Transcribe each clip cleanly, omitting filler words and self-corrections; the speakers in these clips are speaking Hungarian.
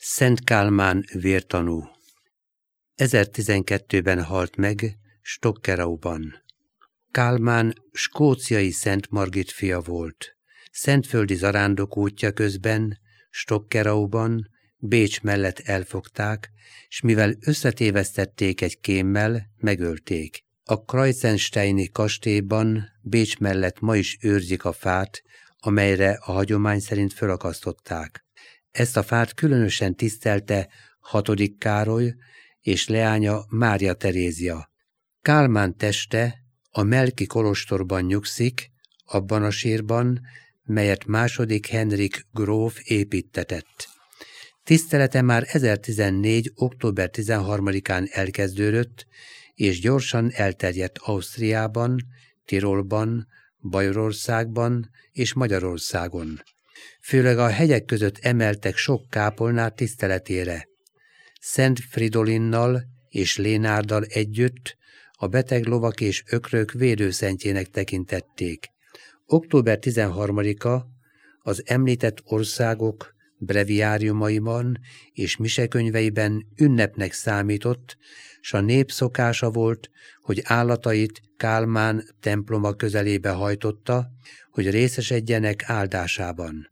Szent Kálmán vértanú. 1012-ben halt meg Stockerauban. Kálmán skóciai Szent Margit fia volt. Szentföldi zarándok útja közben Stockerauban Bécs mellett elfogták, s mivel összetévesztették egy kémmel, megölték. A Kreuzensteini kastélyban Bécs mellett ma is őrzik a fát, amelyre a hagyomány szerint fölakasztották. Ezt a fát különösen tisztelte 6. Károly és leánya Mária Terézia. Kálmán teste a Melki kolostorban nyugszik, abban a sírban, melyet II. Henrik gróf építtetett. Tisztelete már 1014. október 13-án elkezdődött, és gyorsan elterjedt Ausztriában, Tirolban, Bajorországban és Magyarországon. Főleg a hegyek között emeltek sok kápolnát tiszteletére. Szent Fridolinnal és Lénárdal együtt a beteg lovak és ökrök védőszentjének tekintették. Október 13-a az említett országok breviáriumaiban és misekönyveiben ünnepnek számított, s a nép szokása volt, hogy állatait Kálmán temploma közelébe hajtotta, hogy részesedjenek áldásában.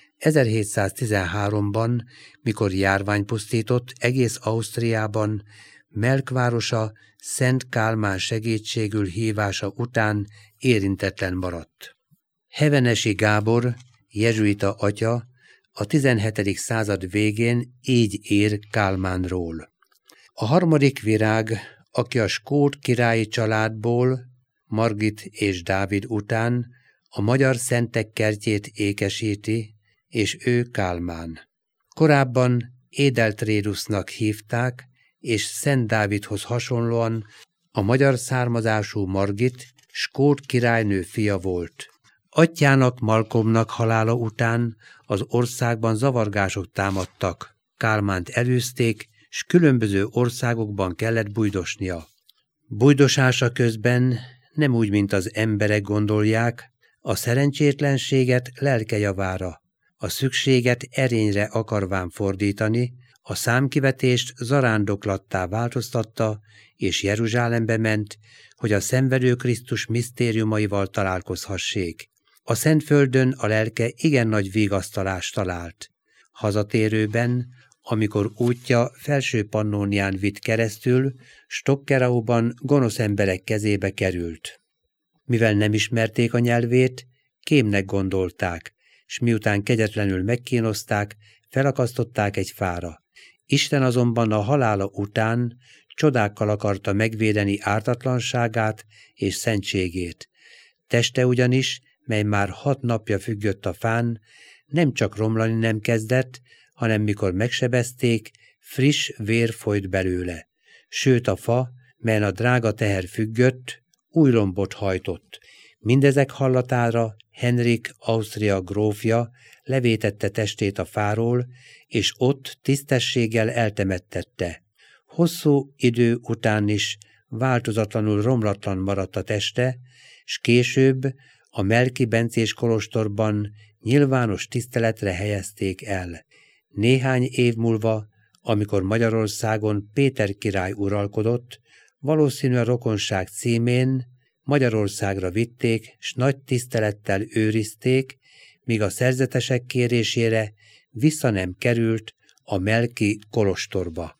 1713-ban, mikor járvány pusztított egész Ausztriában, Melk városa Szent Kálmán segítségül hívása után érintetlen maradt. Hevenesi Gábor, jezsuita atya, a 17. század végén így ír Kálmánról. A harmadik virág, aki a skót királyi családból, Margit és Dávid után a magyar szentek kertjét ékesíti, és ő Kálmán. Korábban Édeltrédusznak hívták, és Szent Dávidhoz hasonlóan a magyar származású Margit skót királynő fia volt. Atyjának, Malcolmnak halála után az országban zavargások támadtak. Kálmánt elűzték, s különböző országokban kellett bujdosnia. Bujdosása közben nem úgy, mint az emberek gondolják, a szerencsétlenséget lelke javára, a szükséget erényre akarván fordítani, a számkivetést zarándoklattá változtatta, és Jeruzsálembe ment, hogy a szenvedő Krisztus misztériumaival találkozhassék. A Szentföldön a lelke igen nagy vigasztalást talált. Hazatérőben, amikor útja Felső Pannónián vitt keresztül, Stockerauban gonosz emberek kezébe került. Mivel nem ismerték a nyelvét, kémnek gondolták, s miután kegyetlenül megkínozták, felakasztották egy fára. Isten azonban a halála után csodákkal akarta megvédeni ártatlanságát és szentségét. Teste ugyanis, mely már 6 napja függött a fán, nem csak romlani nem kezdett, hanem mikor megsebezték, friss vér folyt belőle. Sőt a fa, melyen a drága teher függött, új lombot hajtott. Mindezek hallatára Henrik Ausztria grófja levétette testét a fáról, és ott tisztességgel eltemettette. Hosszú idő után is változatlanul romlatlan maradt a teste, s később a Melki bencés kolostorban nyilvános tiszteletre helyezték el. Néhány év múlva, amikor Magyarországon Péter király uralkodott, valószínű a rokonság címén Magyarországra vitték, s nagy tisztelettel őrizték, míg a szerzetesek kérésére vissza nem került a Melki kolostorba.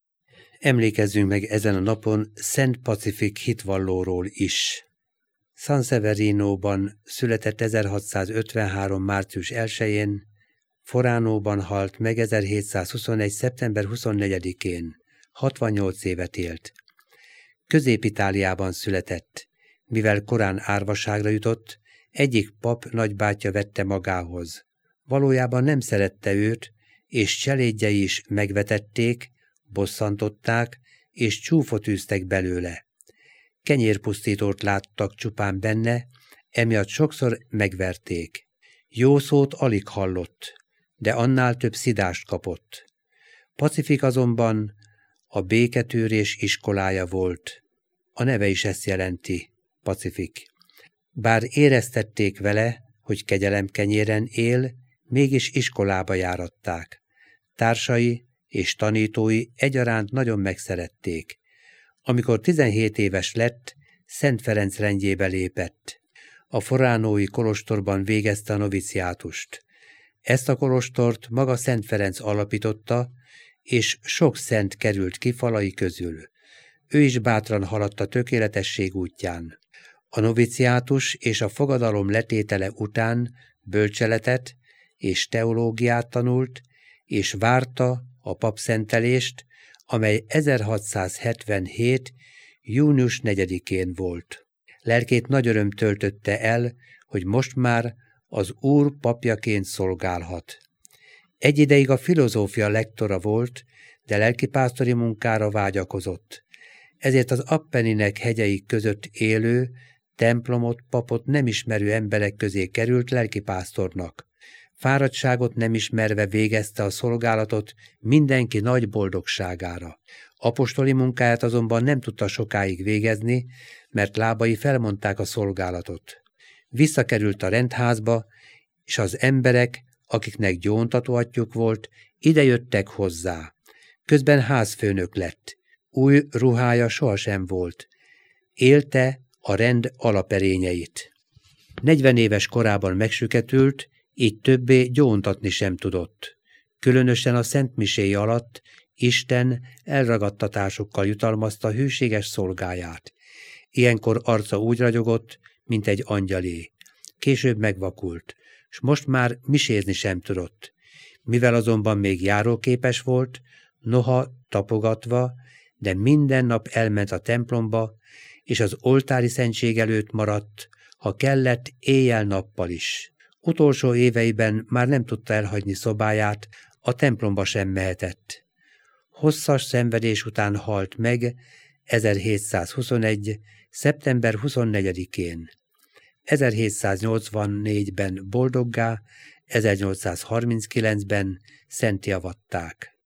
Emlékezzünk meg ezen a napon Szent Pacifik hitvallóról is. San Severinóban született 1653. március 1-én, Foránóban halt meg 1721. szeptember 24-én, 68 évet élt. Közép-Itáliában született. Mivel korán árvaságra jutott, egyik pap nagybátyja vette magához. Valójában nem szerette őt, és cselédjei is megvetették, bosszantották, és csúfot űztek belőle. Kenyérpusztítót láttak csupán benne, emiatt sokszor megverték. Jó szót alig hallott, de annál több szidást kapott. Pacifik azonban a béketűrés iskolája volt. A neve is ezt jelenti, Pacifik. Bár éreztették vele, hogy kegyelemkenyéren él, mégis iskolába járatták. Társai és tanítói egyaránt nagyon megszerették. Amikor 17 éves lett, Szent Ferenc rendjébe lépett. A forránói kolostorban végezte a noviciátust. Ezt a kolostort maga Szent Ferenc alapította, és sok szent került ki falai közül. Ő is bátran haladt a tökéletesség útján. A noviciátus és a fogadalom letétele után bölcseletet és teológiát tanult, és várta a papszentelést, amely 1677. június 4-én volt. Lelkét nagy öröm töltötte el, hogy most már az Úr papjaként szolgálhat. Egy ideig a filozófia lektora volt, de lelkipásztori munkára vágyakozott. Ezért az Appeninek hegyei között élő, templomot, papot nem ismerő emberek közé került lelkipásztornak. Fáradtságot nem ismerve végezte a szolgálatot mindenki nagy boldogságára. Apostoli munkáját azonban nem tudta sokáig végezni, mert lábai felmondták a szolgálatot. Visszakerült a rendházba, és az emberek, akiknek gyóntató atyjuk volt, idejöttek hozzá. Közben házfőnök lett. Új ruhája sohasem volt. Élte a rend alaperényeit. 40 éves korában megsüketült, így többé gyóntatni sem tudott. Különösen a szentmiséi alatt Isten elragadtatásokkal jutalmazta hűséges szolgáját. Ilyenkor arca úgy ragyogott, mint egy angyalé. Később megvakult, s most már misézni sem tudott. Mivel azonban még járóképes volt, noha tapogatva, de minden nap elment a templomba, és az oltári szentség előtt maradt, ha kellett éjjel-nappal is. Utolsó éveiben már nem tudta elhagyni szobáját, a templomba sem mehetett. Hosszas szenvedés után halt meg 1721. szeptember 24-én. 1784-ben boldoggá, 1839-ben szentté avatták.